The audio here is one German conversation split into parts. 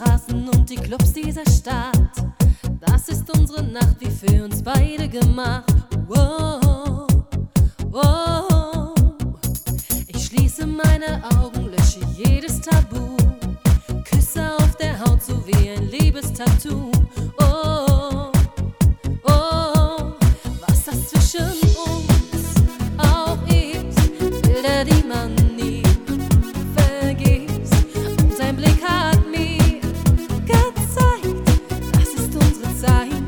Straßen und die Clubs dieser Stadt. Das ist unsere Nacht, wie für uns beide gemacht. Wow, wow. Ich schließe meine Augen, lösche jedes Tabu. Küsse auf der Haut, so wie ein Liebestattoo. Oh, oh, was das zwischen uns auch ist. Bilder, die man nie vergisst. Und sein Blick hat mir gezeigt, das ist unsere Zeit.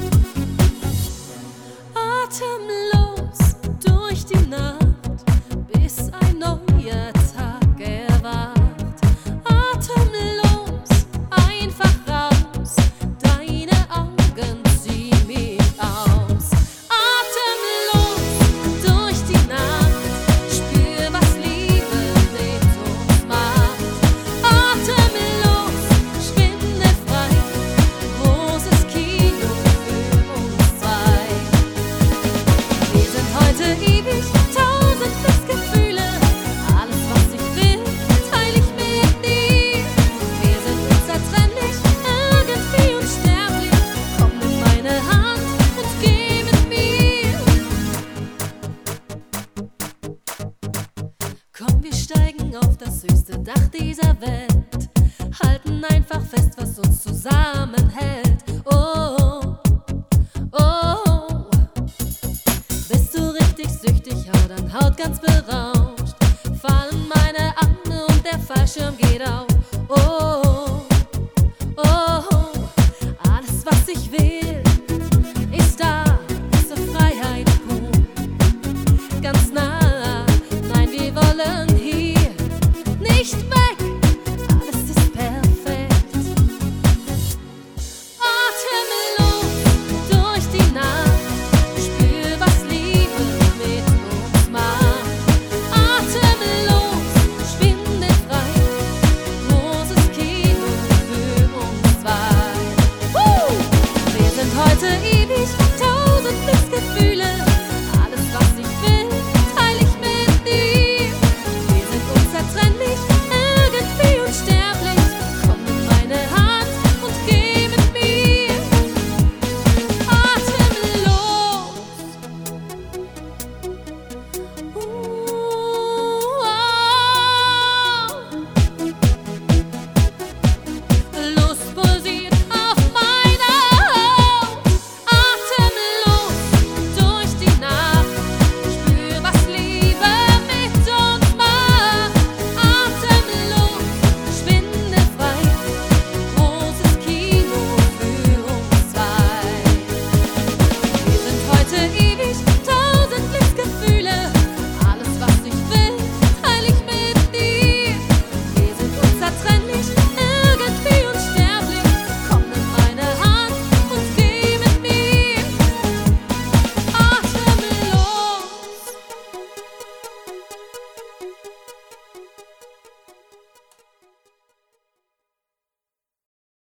Atemlos durch die Nacht, bis ein neuer Tag erwacht. Atemlos, einfach raus, deine Augen ziehen mich aus. Atemlos durch die Nacht, spür, was Liebe mit uns macht. Atemlos, schwinde frei, großes Kino für uns zwei. Wir sind heute ewig, 1000 Glücksgefühle. Alles, was ich will, teile ich mit dir. Wir sind unzertrennlich, irgendwie unsterblich. Komm, nimm meine Hand und geh mit mir. Komm, wir steigen auf das höchste Dach dieser Welt. Halten einfach fest, was uns zusammenhält. Oh, oh. Bist du richtig süchtig, Haut an Haut ganz berauscht. Fallen meine Arme und der Fallschirm geht auf.